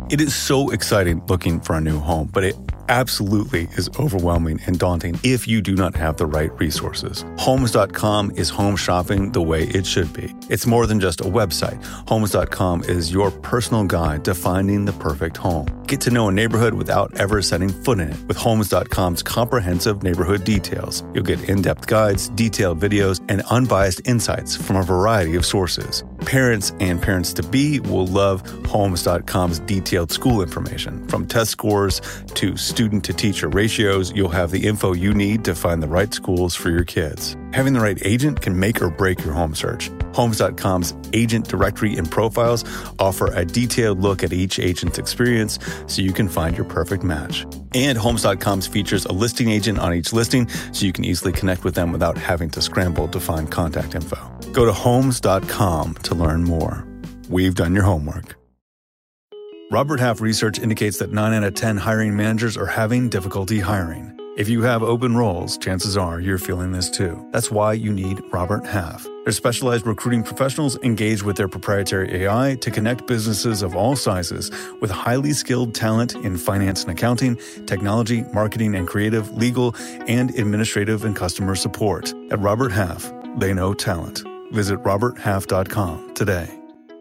It is so exciting looking for a new home, but it absolutely is overwhelming and daunting if you do not have the right resources. Homes.com is home shopping the way it should be. It's more than just a website. Homes.com is your personal guide to finding the perfect home. Get to know a neighborhood without ever setting foot in it. With Homes.com's comprehensive neighborhood details, you'll get in-depth guides, detailed videos, and unbiased insights from a variety of sources. Parents and parents-to-be will love Homes.com's detailed school information. From test scores to student-to-teacher ratios, you'll have the info you need to find the right schools for your kids. Having the right agent can make or break your home search. Homes.com's agent directory and profiles offer a detailed look at each agent's experience so you can find your perfect match. And Homes.com's features a listing agent on each listing so you can easily connect with them without having to scramble to find contact info. Go to Homes.com to learn more. We've done your homework. Robert Half research indicates that 9 out of 10 hiring managers are having difficulty hiring. If you have open roles, chances are you're feeling this too. That's why you need Robert Half. Their specialized recruiting professionals engage with their proprietary AI to connect businesses of all sizes with highly skilled talent in finance and accounting, technology, marketing and creative, legal, and administrative and customer support. At Robert Half, they know talent. Visit roberthalf.com today.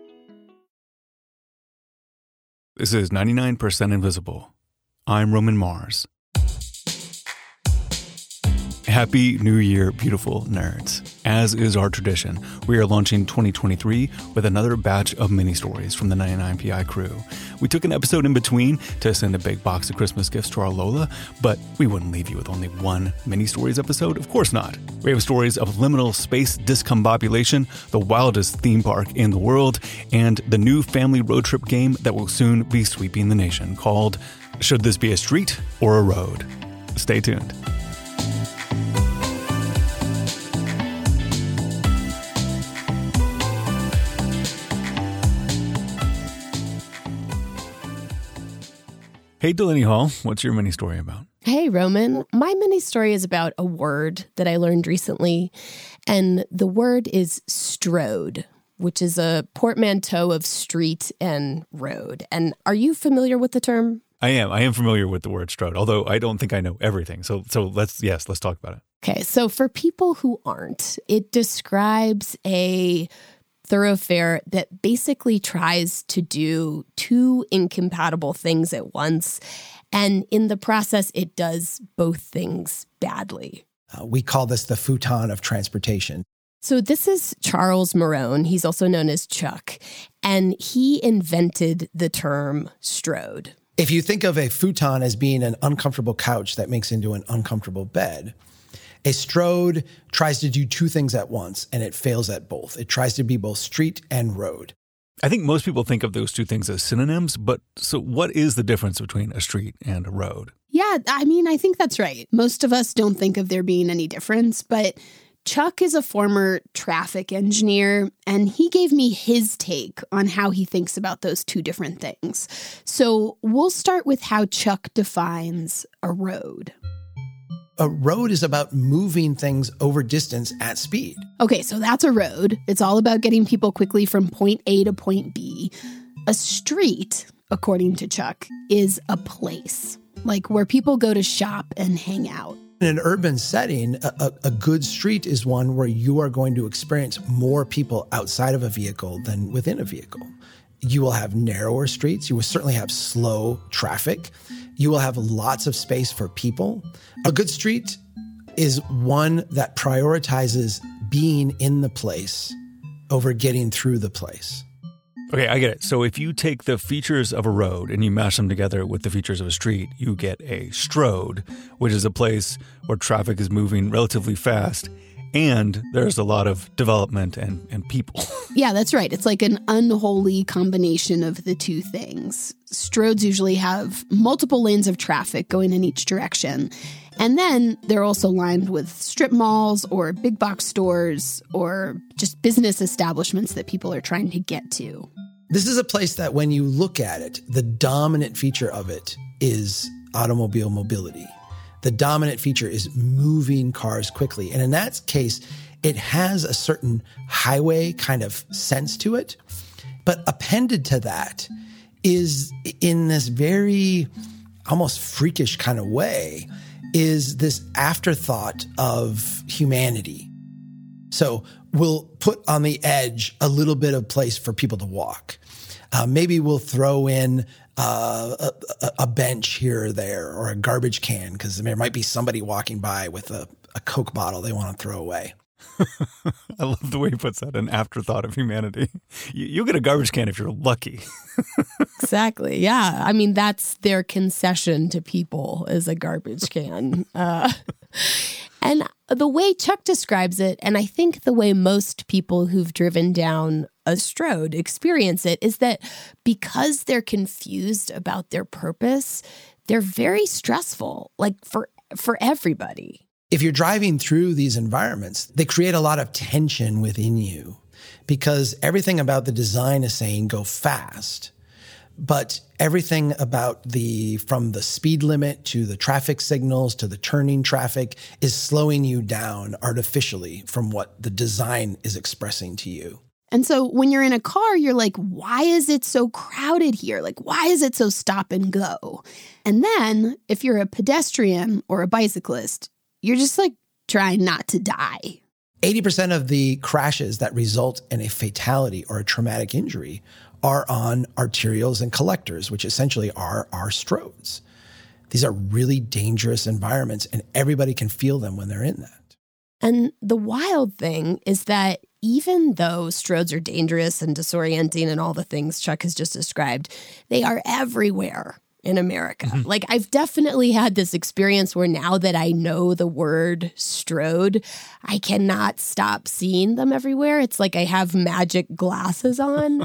This is 99% Invisible. I'm Roman Mars. Happy New Year, beautiful nerds. As is our tradition, we are launching 2023 with another batch of mini-stories from the 99PI crew. We took an episode in between to send a big box of Christmas gifts to our Lola, but we wouldn't leave you with only one mini-stories episode. Of course not. We have stories of liminal space discombobulation, the wildest theme park in the world, and the new family road trip game that will soon be sweeping the nation called Should This Be a Street or a Road? Stay tuned. Hey, Delaney Hall, what's your mini story about? Hey, Roman. My mini story is about a word that I learned recently, and the word is strode, which is a portmanteau of street and road. And are you familiar with the term? I am familiar with the word strode, although I don't think I know everything. So let's talk about it. Okay, so for people who aren't, it describes a thoroughfare that basically tries to do two incompatible things at once. And in the process, it does both things badly. We call this the futon of transportation. So this is Charles Marone. He's also known as Chuck. And he invented the term strode. If you think of a futon as being an uncomfortable couch that makes into an uncomfortable bed, a strode tries to do two things at once, and it fails at both. It tries to be both street and road. I think most people think of those two things as synonyms, but so what is the difference between a street and a road? Yeah, I think that's right. Most of us don't think of there being any difference, but Chuck is a former traffic engineer, and he gave me his take on how he thinks about those two different things. So we'll start with how Chuck defines a road. A road is about moving things over distance at speed. Okay, so that's a road. It's all about getting people quickly from point A to point B. A street, according to Chuck, is a place, like where people go to shop and hang out. In an urban setting, a good street is one where you are going to experience more people outside of a vehicle than within a vehicle. You will have narrower streets. You will certainly have slow traffic. You will have lots of space for people. A good street is one that prioritizes being in the place over getting through the place. Okay, I get it. So if you take the features of a road and you mash them together with the features of a street, you get a strode, which is a place where traffic is moving relatively fast and there's a lot of development and people. Yeah, that's right. It's like an unholy combination of the two things. Stroads usually have multiple lanes of traffic going in each direction. And then they're also lined with strip malls or big box stores or just business establishments that people are trying to get to. This is a place that when you look at it, the dominant feature of it is automobile mobility. The dominant feature is moving cars quickly. And in that case, it has a certain highway kind of sense to it. But appended to that is in this very almost freakish kind of way, is this afterthought of humanity. So we'll put on the edge a little bit of place for people to walk. Maybe we'll throw in a bench here or there, or a garbage can, because there might be somebody walking by with a Coke bottle they want to throw away. I love the way he puts that, an afterthought of humanity. You'll get a garbage can if you're lucky. Exactly. Yeah. I mean, that's their concession to people, is a garbage can. And the way Chuck describes it, and I think the way most people who've driven down a Strode experience it, is that because they're confused about their purpose, they're very stressful, like for everybody. If you're driving through these environments, they create a lot of tension within you, because everything about the design is saying go fast. But everything about from the speed limit to the traffic signals to the turning traffic is slowing you down artificially from what the design is expressing to you. And so when you're in a car, you're like, why is it so crowded here? Like, why is it so stop and go? And then if you're a pedestrian or a bicyclist, you're just like trying not to die. 80% of the crashes that result in a fatality or a traumatic injury are on arterials and collectors, which essentially are our Strodes. These are really dangerous environments, and everybody can feel them when they're in that. And the wild thing is that even though Strodes are dangerous and disorienting and all the things Chuck has just described, they are everywhere in America. Mm-hmm. Like, I've definitely had this experience where now that I know the word Strode, I cannot stop seeing them everywhere. It's like I have magic glasses on.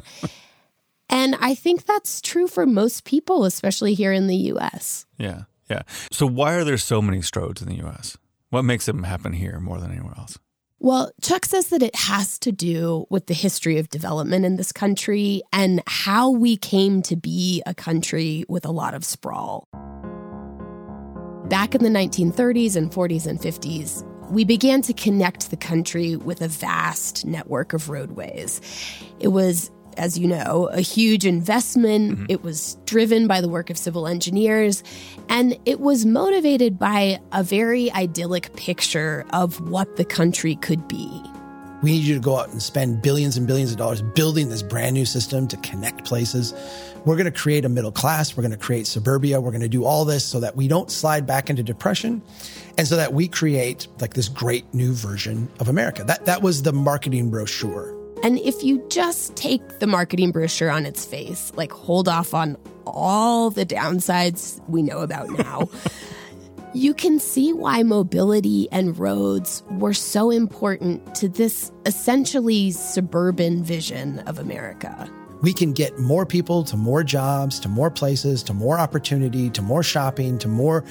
And I think that's true for most people, especially here in the U.S. Yeah. So why are there so many Strodes in the U.S.? What makes them happen here more than anywhere else? Well, Chuck says that it has to do with the history of development in this country and how we came to be a country with a lot of sprawl. Back in the 1930s and 40s and 50s, we began to connect the country with a vast network of roadways. It was, as you know, a huge investment. Mm-hmm. It was driven by the work of civil engineers, and it was motivated by a very idyllic picture of what the country could be. We need you to go out and spend billions and billions of dollars building this brand new system to connect places. We're going to create a middle class. We're going to create suburbia. We're going to do all this so that we don't slide back into depression, and so that we create like this great new version of America. That was the marketing brochure. And if you just take the marketing brochure on its face, like hold off on all the downsides we know about now, you can see why mobility and roads were so important to this essentially suburban vision of America. We can get more people to more jobs, to more places, to more opportunity, to more shopping, to more,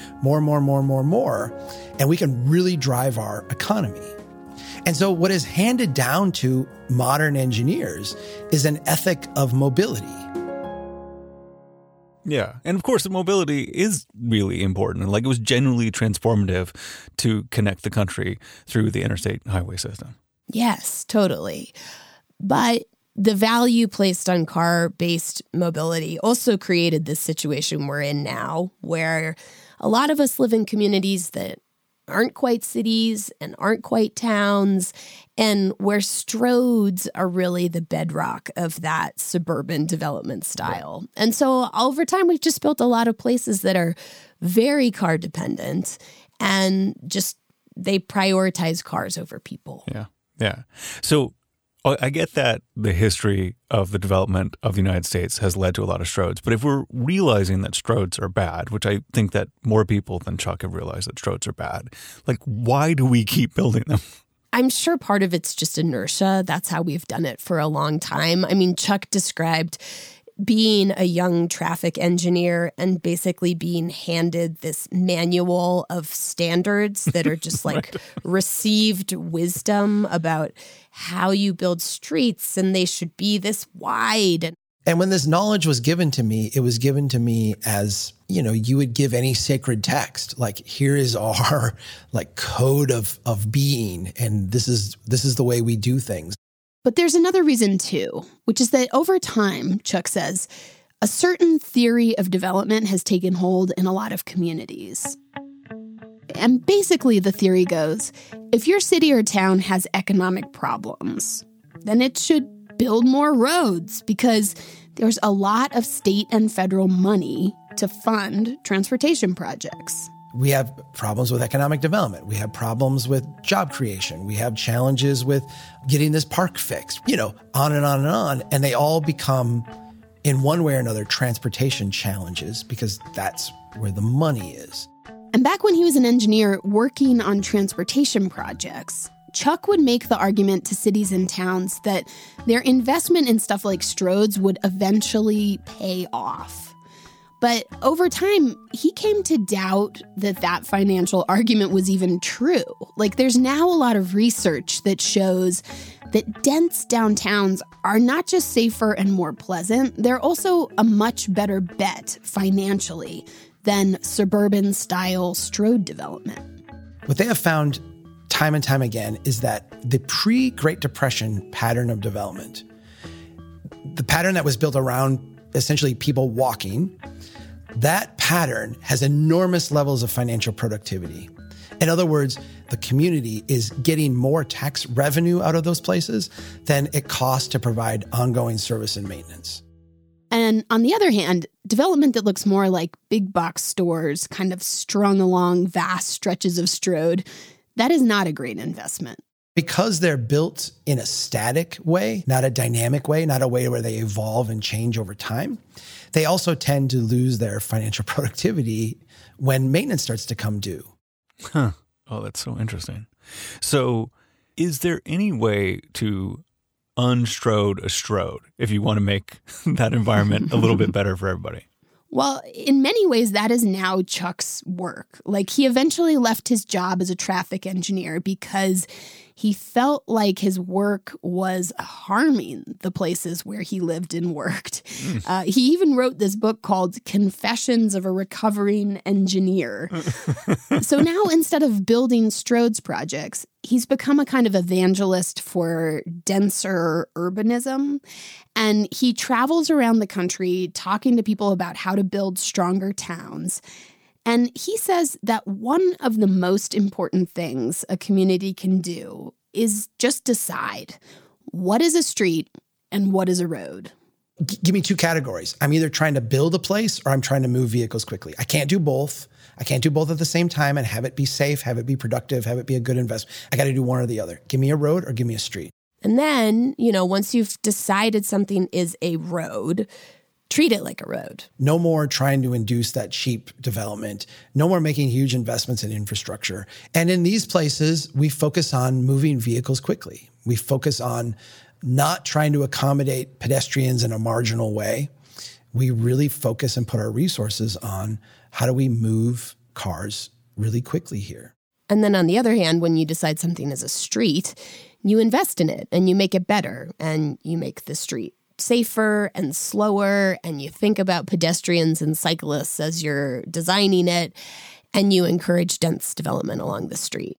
and we can really drive our economy. And so what is handed down to modern engineers is an ethic of mobility. Yeah. And of course, mobility is really important. Like, it was genuinely transformative to connect the country through the interstate highway system. Yes, totally. But the value placed on car-based mobility also created this situation we're in now, where a lot of us live in communities that aren't quite cities and aren't quite towns, and where Strodes are really the bedrock of that suburban development style. Right. And so over time, we've just built a lot of places that are very car dependent, and just they prioritize cars over people. Yeah. So I get that the history of the development of the United States has led to a lot of Strodes, but if we're realizing that Strodes are bad, which I think that more people than Chuck have realized that Strodes are bad, like, why do we keep building them? I'm sure part of it's just inertia. That's how we've done it for a long time. I mean, Chuck described being a young traffic engineer and basically being handed this manual of standards that are just like received wisdom about how you build streets, and they should be this wide. And when this knowledge was given to me, it was given to me as, you would give any sacred text. Like, here is our like code of being, and this is the way we do things. But there's another reason too, which is that over time, Chuck says, a certain theory of development has taken hold in a lot of communities. And basically the theory goes, if your city or town has economic problems, then it should build more roads because there's a lot of state and federal money to fund transportation projects. We have problems with economic development. We have problems with job creation. We have challenges with getting this park fixed, on and on and on. And they all become, in one way or another, transportation challenges because that's where the money is. And back when he was an engineer working on transportation projects, Chuck would make the argument to cities and towns that their investment in stuff like Strode's would eventually pay off. But over time, he came to doubt that financial argument was even true. Like, there's now a lot of research that shows that dense downtowns are not just safer and more pleasant, they're also a much better bet financially than suburban-style Strode development. What they have found time and time again is that the pre-Great Depression pattern of development, the pattern that was built around essentially people walking, that pattern has enormous levels of financial productivity. In other words, the community is getting more tax revenue out of those places than it costs to provide ongoing service and maintenance. And on the other hand, development that looks more like big box stores kind of strung along vast stretches of Strode, that is not a great investment. Because they're built in a static way, not a dynamic way, not a way where they evolve and change over time, they also tend to lose their financial productivity when maintenance starts to come due. Huh. Oh, that's so interesting. So is there any way to unstrode a Strode if you want to make that environment a little bit better for everybody? Well, in many ways, that is now Chuck's work. Like, he eventually left his job as a traffic engineer because he felt like his work was harming the places where he lived and worked. He even wrote this book called Confessions of a Recovering Engineer. So now, instead of building Strode's projects, he's become a kind of evangelist for denser urbanism. And he travels around the country talking to people about how to build stronger towns. And he says that one of the most important things a community can do is just decide what is a street and what is a road. Give me two categories. I'm either trying to build a place or I'm trying to move vehicles quickly. I can't do both. I can't do both at the same time and have it be safe, have it be productive, have it be a good investment. I got to do one or the other. Give me a road or give me a street. And then, once you've decided something is a road, treat it like a road. No more trying to induce that cheap development. No more making huge investments in infrastructure. And in these places, we focus on moving vehicles quickly. We focus on not trying to accommodate pedestrians in a marginal way. We really focus and put our resources on how do we move cars really quickly here. And then on the other hand, when you decide something is a street, you invest in it and you make it better and you make the street safer and slower, and you think about pedestrians and cyclists as you're designing it, and you encourage dense development along the street.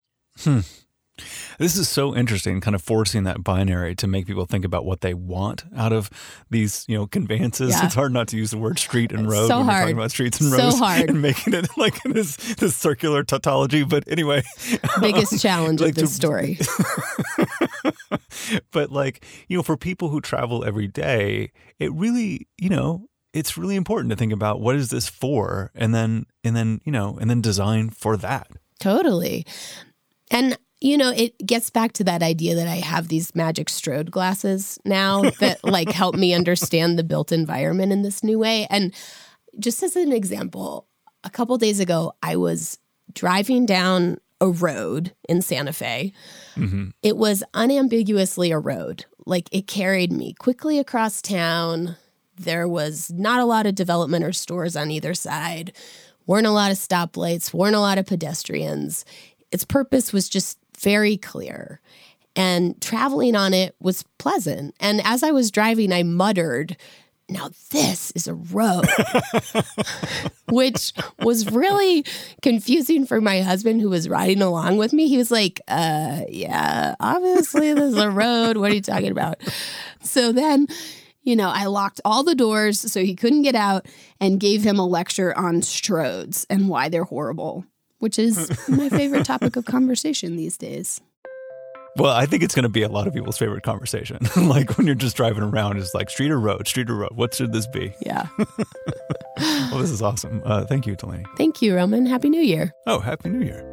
This is so interesting, kind of forcing that binary to make people think about what they want out of these, conveyances. Yeah. It's hard not to use the word street and road when we're talking about streets and roads. So hard. And making it like this circular tautology. But anyway. Biggest challenge of this story. But for people who travel every day, it really, it's really important to think about what is this for, and then design for that. Totally. And it gets back to that idea that I have these magic Strode glasses now that help me understand the built environment in this new way. And just as an example, a couple days ago, I was driving down a road in Santa Fe. Mm-hmm. It was unambiguously a road. It carried me quickly across town. There was not a lot of development or stores on either side. Weren't a lot of stoplights, weren't a lot of pedestrians. Its purpose was just very clear. And traveling on it was pleasant. And as I was driving, I muttered, "Now this is a road," which was really confusing for my husband who was riding along with me. He was like, yeah, obviously this is a road. What are you talking about? So then, I locked all the doors so he couldn't get out and gave him a lecture on Strodes and why they're horrible, which is my favorite topic of conversation these days. Well, I think it's going to be a lot of people's favorite conversation. Like when you're just driving around, it's like street or road, what should this be? Yeah. Well, this is awesome. Thank you, Delaney. Thank you, Roman. Happy New Year. Oh, Happy New Year.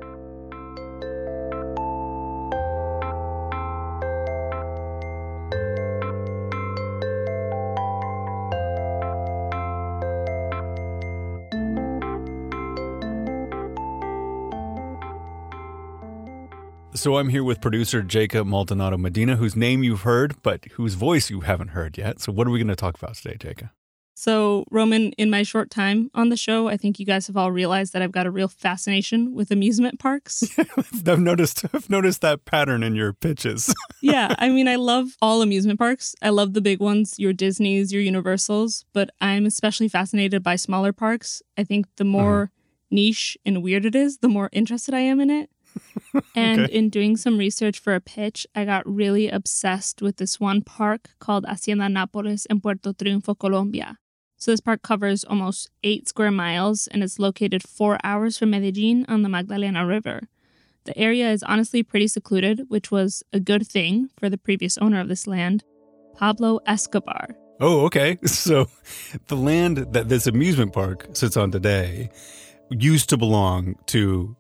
So I'm here with producer Jacob Maldonado Medina, whose name you've heard, but whose voice you haven't heard yet. So what are we going to talk about today, Jacob? So, Roman, in my short time on the show, I think you guys have all realized that I've got a real fascination with amusement parks. I've noticed that pattern in your pitches. Yeah, I mean, I love all amusement parks. I love the big ones, your Disneys, your Universals, but I'm especially fascinated by smaller parks. I think the more niche and weird it is, the more interested I am in it. And in doing some research for a pitch, I got really obsessed with this one park called Hacienda Nápoles in Puerto Triunfo, Colombia. So this park covers almost 8 square miles and is located 4 hours from Medellin on the Magdalena River. The area is honestly pretty secluded, which was a good thing for the previous owner of this land, Pablo Escobar. Oh, okay. So the land that this amusement park sits on today used to belong to,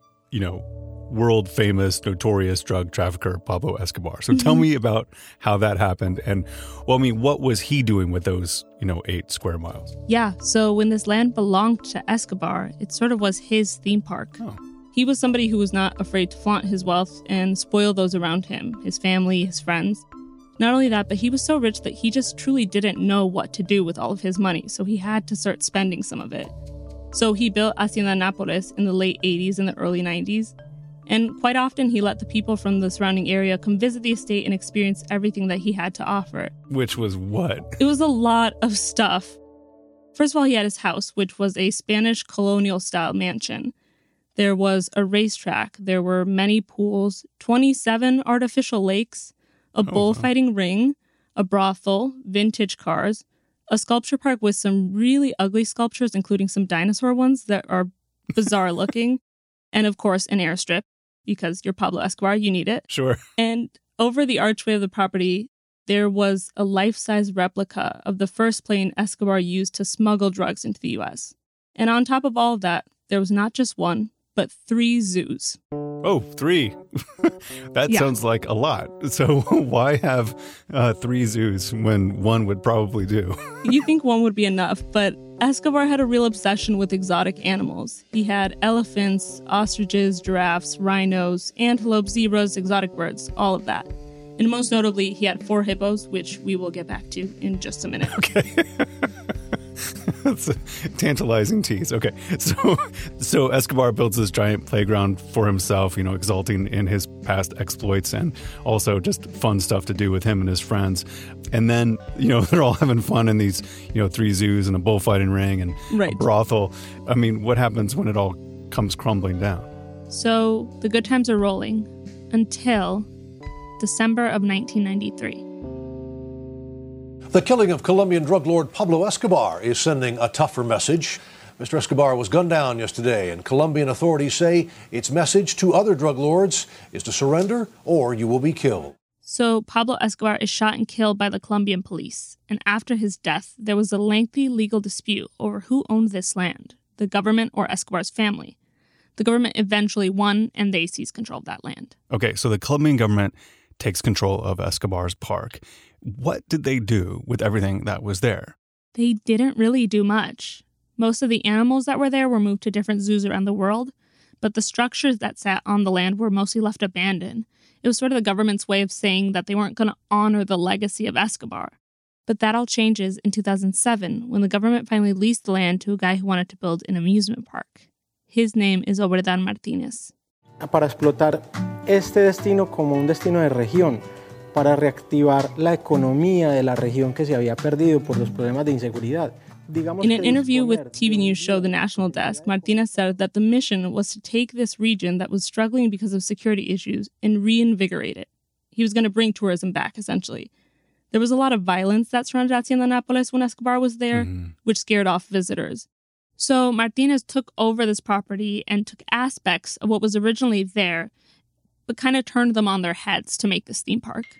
world famous, notorious drug trafficker Pablo Escobar. So tell me about how that happened. And, what was he doing with those, 8 square miles? Yeah, so when this land belonged to Escobar, it sort of was his theme park. Oh. He was somebody who was not afraid to flaunt his wealth and spoil those around him, his family, his friends. Not only that, but he was so rich that he just truly didn't know what to do with all of his money, so he had to start spending some of it. So he built Hacienda Nápoles in the late 80s and the early 90s. And quite often, he let the people from the surrounding area come visit the estate and experience everything that he had to offer. Which was what? It was a lot of stuff. First of all, he had his house, which was a Spanish colonial-style mansion. There was a racetrack. There were many pools, 27 artificial lakes, a bullfighting ring, a brothel, vintage cars, a sculpture park with some really ugly sculptures, including some dinosaur ones that are bizarre looking, and of course, an airstrip. Because you're Pablo Escobar, you need it. Sure. And over the archway of the property, there was a life-size replica of the first plane Escobar used to smuggle drugs into the U.S. And on top of all of that, there was not just one, but 3 zoos. Oh, 3. That sounds like a lot. So why have 3 zoos when one would probably do? You think one would be enough, but Escobar had a real obsession with exotic animals. He had elephants, ostriches, giraffes, rhinos, antelopes, zebras, exotic birds, all of that. And most notably, he had 4 hippos, which we will get back to in just a minute. Okay. That's a tantalizing tease. Okay. So Escobar builds this giant playground for himself, exulting in his past exploits and also just fun stuff to do with him and his friends. And then, they're all having fun in these, 3 zoos and a bullfighting ring and a brothel. I mean, what happens when it all comes crumbling down? So the good times are rolling until December of 1993. The killing of Colombian drug lord Pablo Escobar is sending a tougher message. Mr. Escobar was gunned down yesterday, and Colombian authorities say its message to other drug lords is to surrender or you will be killed. So Pablo Escobar is shot and killed by the Colombian police. And after his death, there was a lengthy legal dispute over who owned this land, the government or Escobar's family. The government eventually won, and they seized control of that land. Okay, so the Colombian government takes control of Escobar's park. What did they do with everything that was there? They didn't really do much. Most of the animals that were there were moved to different zoos around the world, but the structures that sat on the land were mostly left abandoned. It was sort of the government's way of saying that they weren't going to honor the legacy of Escobar. But that all changes in 2007 when the government finally leased the land to a guy who wanted to build an amusement park. His name is Obredan Martínez. Para explotar este destino como un destino de región, para reactivar la economía de la región que se había perdido por los problemas de inseguridad. In an interview with TV news show The National Desk, Martínez said that the mission was to take this region that was struggling because of security issues and reinvigorate it. He was going to bring tourism back, essentially. There was a lot of violence that surrounded Hacienda Nápoles when Escobar was there, which scared off visitors. So Martinez took over this property and took aspects of what was originally there, but kind of turned them on their heads to make this theme park.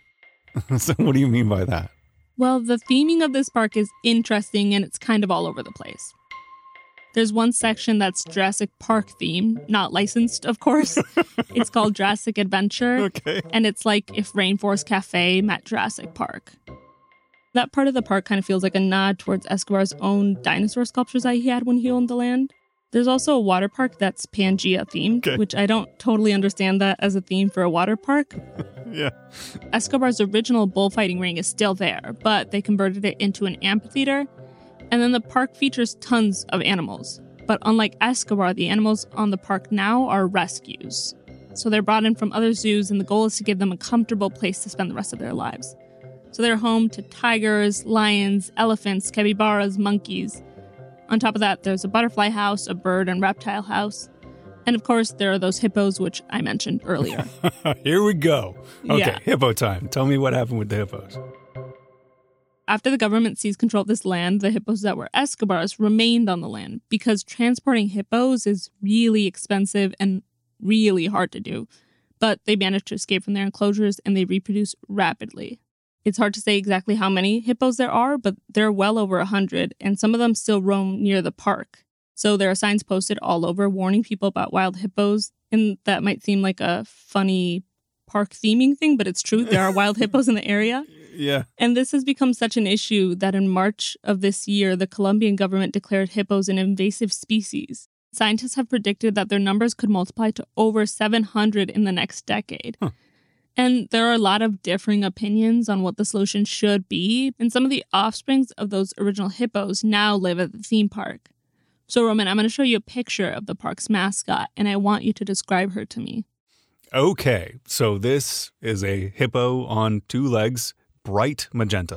So what do you mean by that? Well, the theming of this park is interesting and it's kind of all over the place. There's one section that's Jurassic Park themed, not licensed, of course. It's called Jurassic Adventure. Okay. And it's like if Rainforest Cafe met Jurassic Park. That part of the park kind of feels like a nod towards Escobar's own dinosaur sculptures that he had when he owned the land. There's also a water park that's Pangea themed, which I don't totally understand that as a theme for a water park. Yeah. Escobar's original bullfighting ring is still there, but they converted it into an amphitheater. And then the park features tons of animals. But unlike Escobar, the animals on the park now are rescues. So they're brought in from other zoos, and the goal is to give them a comfortable place to spend the rest of their lives. So they're home to tigers, lions, elephants, capybaras, monkeys. On top of that, there's a butterfly house, a bird and reptile house. And of course, there are those hippos, which I mentioned earlier. Here we go. Okay, Yeah. Hippo time. Tell me what happened with the hippos. After the government seized control of this land, the hippos that were Escobar's remained on the land because transporting hippos is really expensive and really hard to do. But they managed to escape from their enclosures and they reproduce rapidly. It's hard to say exactly how many hippos there are, but there are well over 100, and some of them still roam near the park. So there are signs posted all over warning people about wild hippos, and that might seem like a funny park theming thing, but it's true. There are wild hippos in the area. Yeah. And this has become such an issue that in March of this year, the Colombian government declared hippos an invasive species. Scientists have predicted that their numbers could multiply to over 700 in the next decade. Huh. And there are a lot of differing opinions on what the solution should be. And some of the offsprings of those original hippos now live at the theme park. So, Roman, I'm going to show you a picture of the park's mascot, and I want you to describe her to me. Okay, so this is a hippo on two legs, bright magenta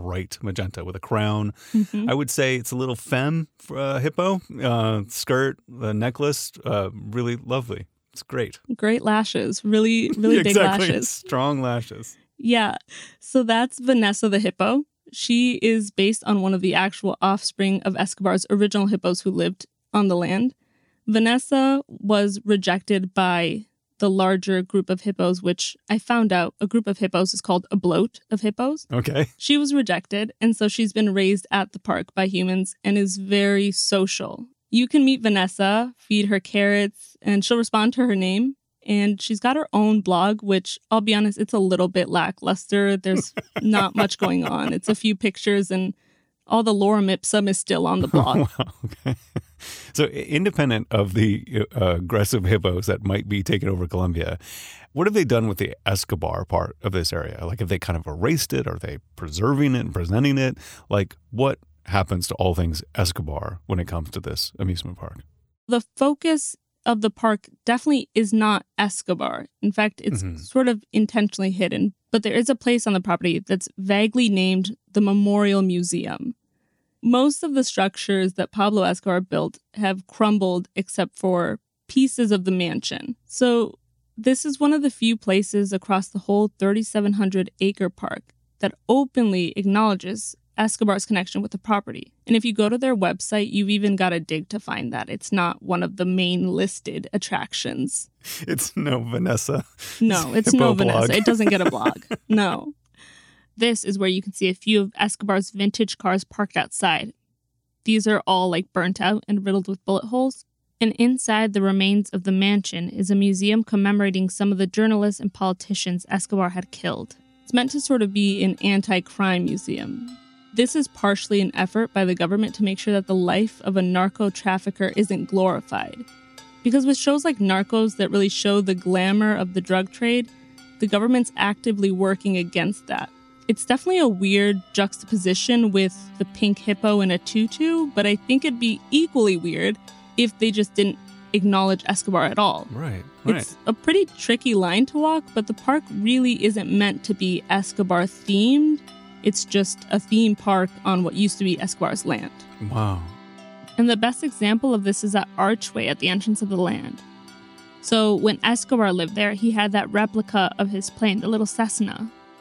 with a crown. I would say it's a little femme hippo. Skirt, the necklace, really lovely. It's great. Great lashes, really big exactly. lashes. Strong lashes. Yeah, so that's Vanessa the hippo. She is based on one of the actual offspring of Escobar's original hippos who lived on the land. Vanessa was rejected by the larger group of hippos, which I found out a group of hippos is called a bloat of hippos. Okay. She was rejected, and so she's been raised at the park by humans and is very social. You can meet Vanessa, feed her carrots, and she'll respond to her name. And she's got her own blog, which I'll be honest, it's a little bit lackluster. There's not much going on. It's a few pictures and all the lorem ipsum is still on the blog. Wow, okay. So independent of the aggressive hippos that might be taking over Colombia, what have they done with the Escobar part of this area? Like, have they kind of erased it? Are they preserving it and presenting it? Like, what happens to all things Escobar when it comes to this amusement park? The focus of the park definitely is not Escobar. In fact, it's sort of intentionally hidden. But there is a place on the property that's vaguely named the Memorial Museum. Most of the structures that Pablo Escobar built have crumbled except for pieces of the mansion. So this is one of the few places across the whole 3,700-acre park that openly acknowledges Escobar's connection with the property. And if you go to their website, you've even got to dig to find that. It's not one of the main listed attractions. It's no Vanessa. No, it's no Vanessa. It doesn't get a blog. No. This is where you can see a few of Escobar's vintage cars parked outside. These are all like burnt out and riddled with bullet holes. And inside the remains of the mansion is a museum commemorating some of the journalists and politicians Escobar had killed. It's meant to sort of be an anti-crime museum. This is partially an effort by the government to make sure that the life of a narco trafficker isn't glorified. Because with shows like Narcos that really show the glamour of the drug trade, the government's actively working against that. It's definitely a weird juxtaposition with the pink hippo in a tutu, but I think it'd be equally weird if they just didn't acknowledge Escobar at all. Right. It's a pretty tricky line to walk, but the park really isn't meant to be Escobar themed. It's just a theme park on what used to be Escobar's land. Wow. And the best example of this is that archway at the entrance of the land. So when Escobar lived there, he had that replica of his plane, the little Cessna.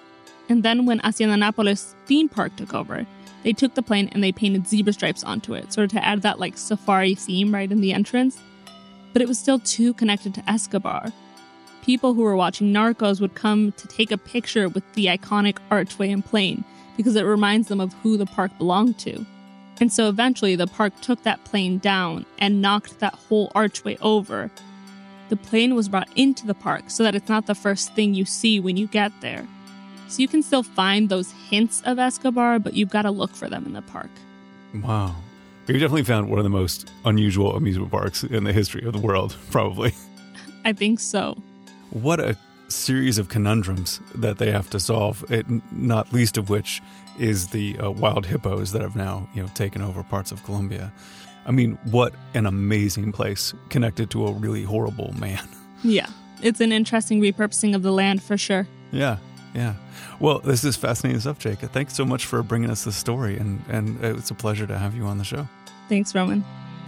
And then when Hacienda Nápoles theme park took over, they took the plane and they painted zebra stripes onto it, sort of to add that like safari theme right in the entrance. But it was still too connected to Escobar. People who were watching Narcos would come to take a picture with the iconic archway and plane because it reminds them of who the park belonged to. And so eventually the park took that plane down and knocked that whole archway over. The plane was brought into the park so that it's not the first thing you see when you get there. So you can still find those hints of Escobar, but you've got to look for them in the park. Wow. You definitely found one of the most unusual amusement parks in the history of the world, probably. I think so. What a series of conundrums that they have to solve, not least of which is the wild hippos that have now, taken over parts of Colombia. I mean, what an amazing place connected to a really horrible man. Yeah, it's an interesting repurposing of the land for sure. Yeah. Well, this is fascinating stuff, Jacob. Thanks so much for bringing us this story, and it's a pleasure to have you on the show. Thanks, Roman.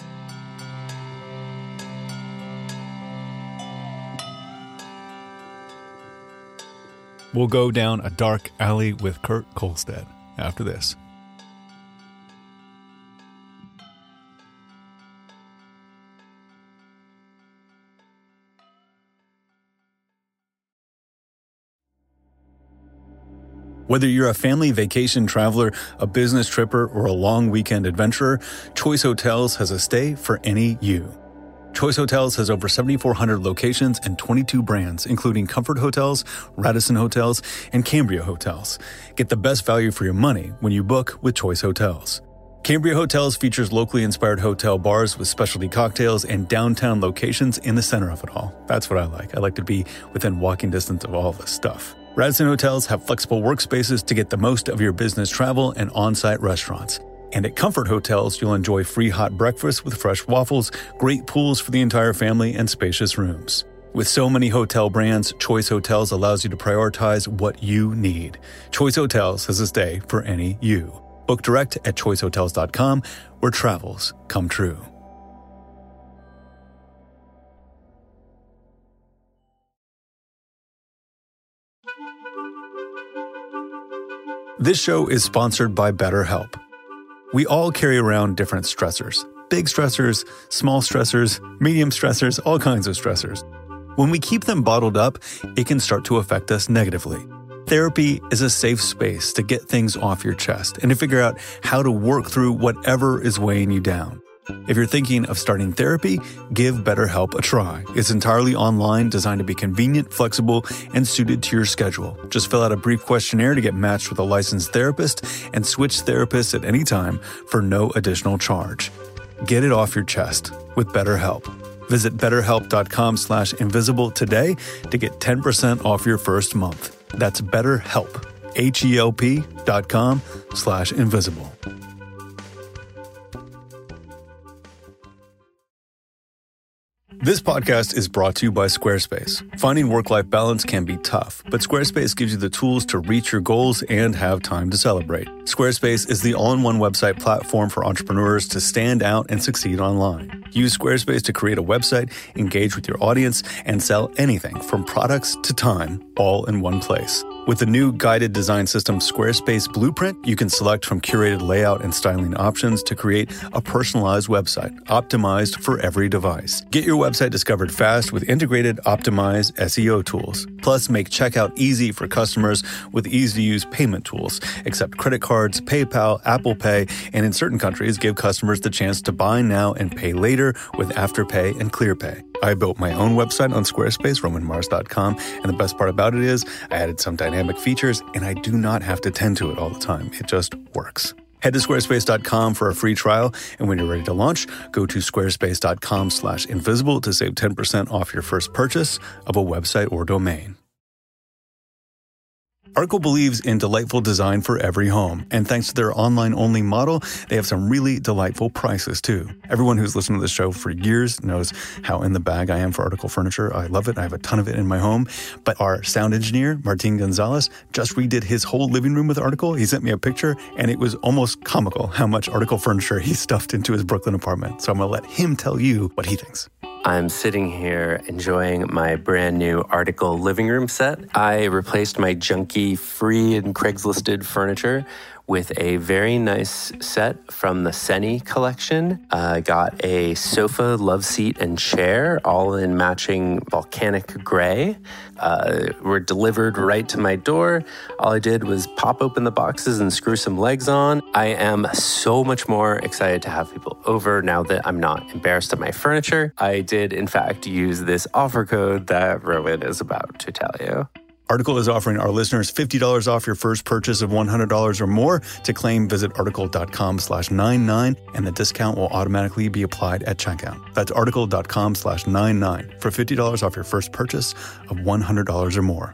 We'll go down a dark alley with Kurt Kohlstedt after this. Whether you're a family vacation traveler, a business tripper, or a long weekend adventurer, Choice Hotels has a stay for any you. Choice Hotels has over 7,400 locations and 22 brands, including Comfort Hotels, Radisson Hotels, and Cambria Hotels. Get the best value for your money when you book with Choice Hotels. Cambria Hotels features locally inspired hotel bars with specialty cocktails and downtown locations in the center of it all. That's what I like. I like to be within walking distance of all this stuff. Radisson Hotels have flexible workspaces to get the most of your business travel and on-site restaurants. And at Comfort Hotels, you'll enjoy free hot breakfast with fresh waffles, great pools for the entire family, and spacious rooms. With so many hotel brands, Choice Hotels allows you to prioritize what you need. Choice Hotels has a stay for any you. Book direct at choicehotels.com, where travels come true. This show is sponsored by BetterHelp. We all carry around different stressors. Big stressors, small stressors, medium stressors, all kinds of stressors. When we keep them bottled up, it can start to affect us negatively. Therapy is a safe space to get things off your chest and to figure out how to work through whatever is weighing you down. If you're thinking of starting therapy, give BetterHelp a try. It's entirely online, designed to be convenient, flexible, and suited to your schedule. Just fill out a brief questionnaire to get matched with a licensed therapist and switch therapists at any time for no additional charge. Get it off your chest with BetterHelp. Visit BetterHelp.com/invisible today to get 10% off your first month. That's BetterHelp, HELP.com/invisible. This podcast is brought to you by Squarespace. Finding work-life balance can be tough, but Squarespace gives you the tools to reach your goals and have time to celebrate. Squarespace is the all-in-one website platform for entrepreneurs to stand out and succeed online. Use Squarespace to create a website, engage with your audience, and sell anything from products to time, all in one place. With the new guided design system Squarespace Blueprint, you can select from curated layout and styling options to create a personalized website, optimized for every device. Get your website discovered fast with integrated, optimized SEO tools. Plus, make checkout easy for customers with easy-to-use payment tools. Accept credit cards, PayPal, Apple Pay, and in certain countries, give customers the chance to buy now and pay later with Afterpay and ClearPay. I built my own website on Squarespace, RomanMars.com, and the best part about it is I added some dynamic features, and I do not have to tend to it all the time. It just works. Head to squarespace.com for a free trial, and when you're ready to launch, go to squarespace.com/invisible to save 10% off your first purchase of a website or domain. Arco believes in delightful design for every home, and thanks to their online-only model, they have some really delightful prices, too. Everyone who's listened to the show for years knows how in the bag I am for Article furniture. I love it. I have a ton of it in my home. But our sound engineer, Martin Gonzalez, just redid his whole living room with Article. He sent me a picture, and it was almost comical how much Article furniture he stuffed into his Brooklyn apartment. So I'm going to let him tell you what he thinks. I'm sitting here enjoying my brand new Article living room set. I replaced my junky free and Craigslisted furniture with a very nice set from the Seni collection. I got a sofa, love seat, and chair, all in matching volcanic gray. Were delivered right to my door. All I did was pop open the boxes and screw some legs on. I am so much more excited to have people over now that I'm not embarrassed of my furniture. I did, in fact, use this offer code that Rowan is about to tell you. Article is offering our listeners $50 off your first purchase of $100 or more. To claim, visit article.com/99, and the discount will automatically be applied at checkout. That's article.com/99 for $50 off your first purchase of $100 or more.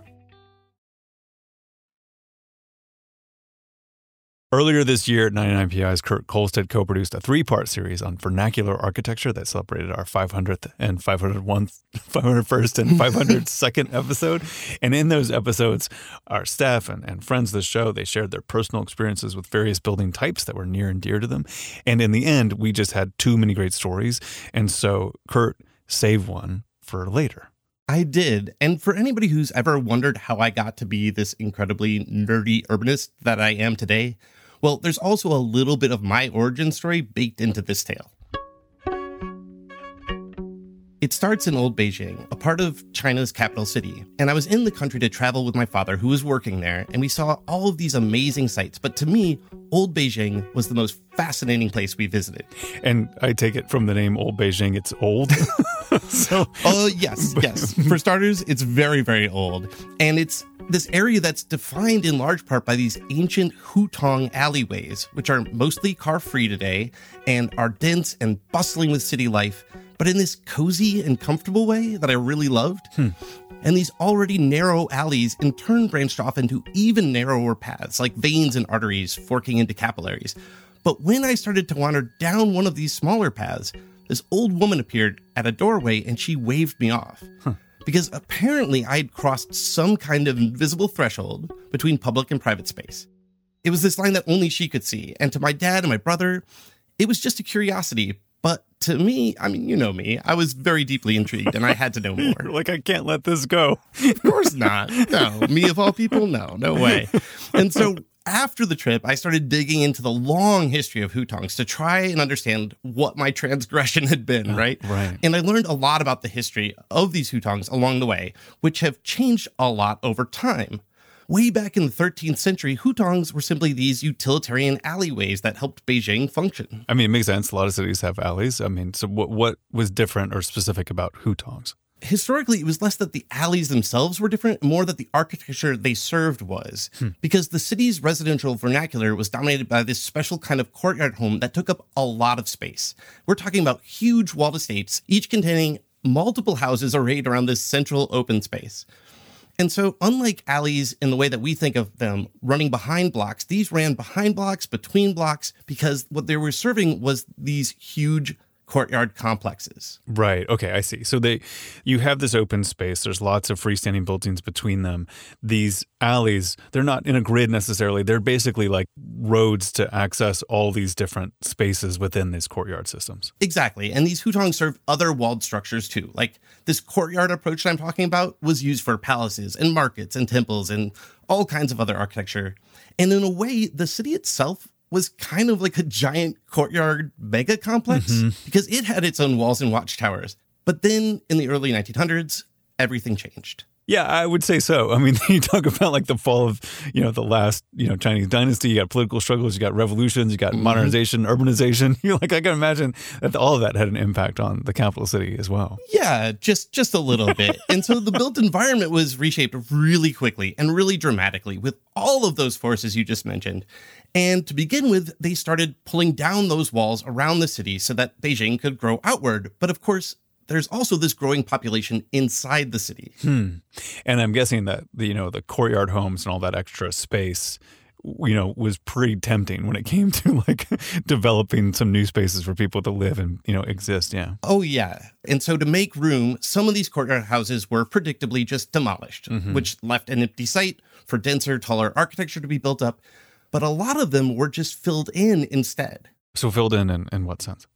Earlier this year, 99PI's Kurt Kolstad co-produced a 3-part series on vernacular architecture that celebrated our 500th and 501st and 502nd episode. And in those episodes, our staff and friends of the show, they shared their personal experiences with various building types that were near and dear to them. And in the end, we just had too many great stories. And so Kurt saved one for later. I did. And for anybody who's ever wondered how I got to be this incredibly nerdy urbanist that I am today, well, there's also a little bit of my origin story baked into this tale. It starts in Old Beijing, a part of China's capital city, and I was in the country to travel with my father who was working there, and we saw all of these amazing sights. But to me, Old Beijing was the most fascinating place we visited. And I take it from the name Old Beijing, it's old. Yes. For starters, it's very, very old. And it's this area that's defined in large part by these ancient hutong alleyways, which are mostly car-free today and are dense and bustling with city life, but in this cozy and comfortable way that I really loved. And these already narrow alleys in turn branched off into even narrower paths, like veins and arteries forking into capillaries. But when I started to wander down one of these smaller paths, this old woman appeared at a doorway and she waved me off. Because apparently I'd crossed some kind of invisible threshold between public and private space. It was this line that only she could see. And to my dad and my brother, it was just a curiosity. But to me, I mean, you know me, I was very deeply intrigued and I had to know more. You're like, I can't let this go. Of course not. No, me of all people, no way. And so after the trip, I started digging into the long history of hutongs to try and understand what my transgression had been, right? Right. And I learned a lot about the history of these hutongs along the way, which have changed a lot over time. Way back in the 13th century, hutongs were simply these utilitarian alleyways that helped Beijing function. I mean, it makes sense. A lot of cities have alleys. I mean, so what was different or specific about hutongs? Historically, it was less that the alleys themselves were different, more that the architecture they served was. Because the city's residential vernacular was dominated by this special kind of courtyard home that took up a lot of space. We're talking about huge walled estates, each containing multiple houses arrayed around this central open space. And so, unlike alleys in the way that we think of them running behind blocks, these ran behind blocks, between blocks, because what they were serving was these huge courtyard complexes. Right. Okay, I see. So you have this open space. There's lots of freestanding buildings between them. These alleys, they're not in a grid necessarily. They're basically like roads to access all these different spaces within these courtyard systems. Exactly. And these hutongs serve other walled structures too. Like this courtyard approach that I'm talking about was used for palaces and markets and temples and all kinds of other architecture. And in a way, the city itself was kind of like a giant courtyard mega complex because it had its own walls and watchtowers. But then in the early 1900s, everything changed. Yeah, I would say so. I mean, you talk about like the fall of, the last, Chinese dynasty, you got political struggles, you got revolutions, you got modernization, urbanization. You're like, I can imagine that all of that had an impact on the capital city as well. Yeah, just a little bit. And so the built environment was reshaped really quickly and really dramatically with all of those forces you just mentioned. And to begin with, they started pulling down those walls around the city so that Beijing could grow outward. But of course, there's also this growing population inside the city. And I'm guessing that the courtyard homes and all that extra space, was pretty tempting when it came to like developing some new spaces for people to live and, exist. Yeah. Oh, yeah. And so to make room, some of these courtyard houses were predictably just demolished, which left an empty site for denser, taller architecture to be built up. But a lot of them were just filled in instead. So filled in what sense?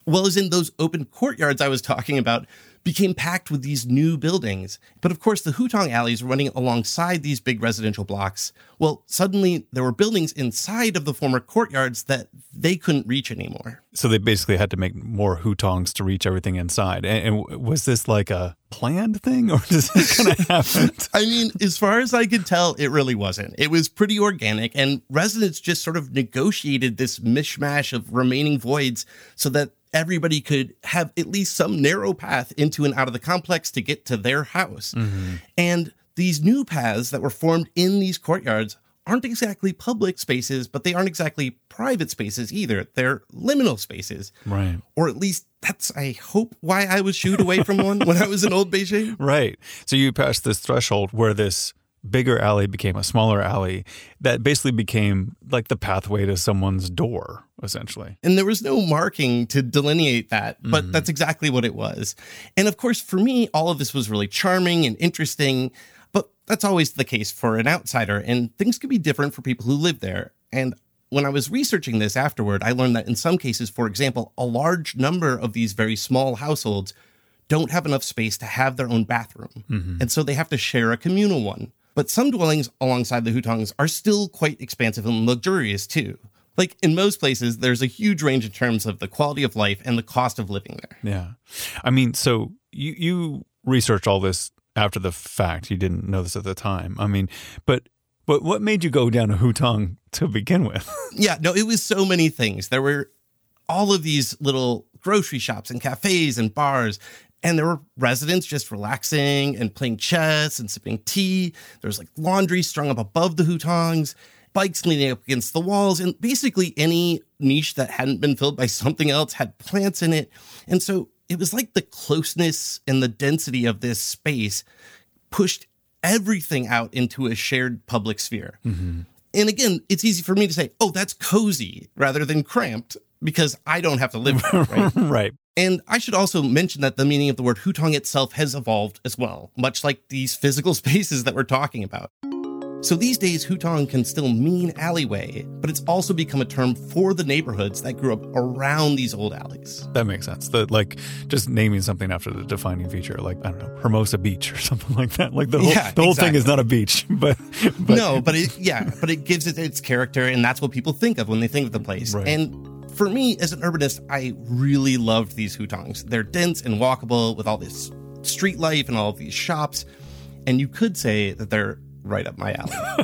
Well, as in those open courtyards I was talking about became packed with these new buildings. But of course, the Hutong alleys running alongside these big residential blocks, well, suddenly there were buildings inside of the former courtyards that they couldn't reach anymore. So they basically had to make more hutongs to reach everything inside. And was this like a planned thing, or does this kind of happen? I mean, as far as I could tell, it really wasn't. It was pretty organic, and residents just sort of negotiated this mishmash of remaining voids so that everybody could have at least some narrow path into and out of the complex to get to their house. Mm-hmm. And these new paths that were formed in these courtyards aren't exactly public spaces, but they aren't exactly private spaces either. They're liminal spaces. Right. Or at least that's, I hope, why I was shooed away from one when I was in Old Beijing. Right. So you passed this threshold where this bigger alley became a smaller alley that basically became like the pathway to someone's door, essentially. And there was no marking to delineate that, but that's exactly what it was. And of course, for me, all of this was really charming and interesting, but that's always the case for an outsider, and things could be different for people who live there. And when I was researching this afterward, I learned that in some cases, for example, a large number of these very small households don't have enough space to have their own bathroom. Mm-hmm. And so they have to share a communal one. But some dwellings alongside the hutongs are still quite expansive and luxurious too. Like in most places, there's a huge range in terms of the quality of life and the cost of living there. Yeah. I mean, so you researched all this after the fact. You didn't know this at the time. I mean, but what made you go down a hutong to begin with? Yeah, no, it was so many things. There were all of these little grocery shops and cafes and bars. And there were residents just relaxing and playing chess and sipping tea. There was like laundry strung up above the hutongs, bikes leaning up against the walls, and basically any niche that hadn't been filled by something else had plants in it. And so it was like the closeness and the density of this space pushed everything out into a shared public sphere. Mm-hmm. And again, it's easy for me to say, oh, that's cozy rather than cramped, because I don't have to live there, right? Right. And I should also mention that the meaning of the word hutong itself has evolved as well, much like these physical spaces that we're talking about. So these days, hutong can still mean alleyway, but it's also become a term for the neighborhoods that grew up around these old alleys. That makes sense. Like just naming something after the defining feature, like, I don't know, Hermosa Beach or something like that. Like the whole thing is not a beach, but no, but it gives it its character, and that's what people think of when they think of the place. Right. And for me, as an urbanist, I really loved these hutongs. They're dense and walkable with all this street life and all of these shops. And you could say that they're right up my alley.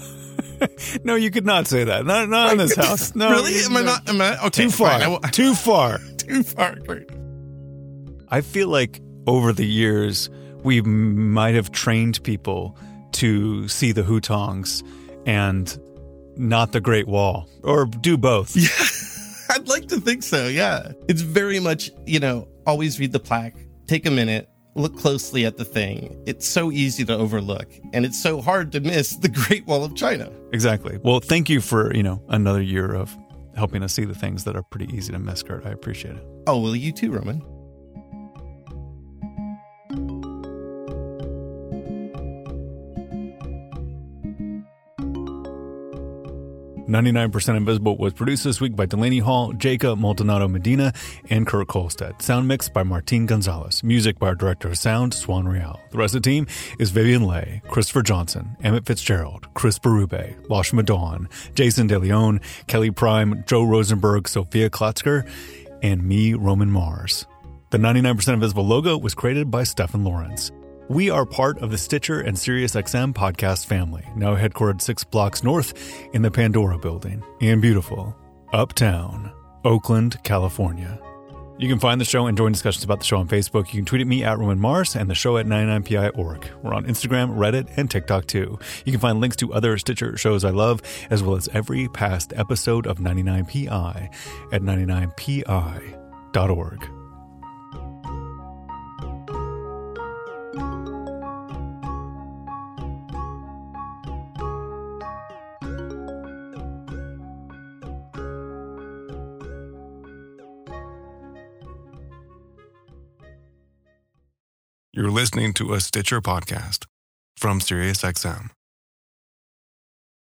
No, you could not say that. Not in this house. No, really? Am I? Okay, too far. Too far. Too far. Great. I feel like over the years, we might have trained people to see the hutongs and not the Great Wall, or do both. Yeah. I'd like to think so, yeah. It's very much, always read the plaque, take a minute, look closely at the thing. It's so easy to overlook, and it's so hard to miss the Great Wall of China. Exactly. Well, thank you for, another year of helping us see the things that are pretty easy to miss, Kurt. I appreciate it. Oh, well, you too, Roman. "99% Invisible" was produced this week by Delaney Hall, Jacob Maldonado Medina, and Kurt Kolstad. Sound mixed by Martin Gonzalez. Music by our director of sound, Swan Real. The rest of the team is Vivian Leigh, Christopher Johnson, Emmett Fitzgerald, Chris Berube, Lashma Dawn, Jason DeLeon, Kelly Prime, Joe Rosenberg, Sophia Klotzker, and me, Roman Mars. The 99% Invisible logo was created by Stefan Lawrence. We are part of the Stitcher and SiriusXM podcast family, now headquartered 6 blocks north in the Pandora building in beautiful Uptown, Oakland, California. You can find the show and join discussions about the show on Facebook. You can tweet at me at Roman Mars and the show at 99pi.org. We're on Instagram, Reddit, and TikTok too. You can find links to other Stitcher shows I love, as well as every past episode of 99pi at 99pi.org. You're listening to a Stitcher podcast from SiriusXM.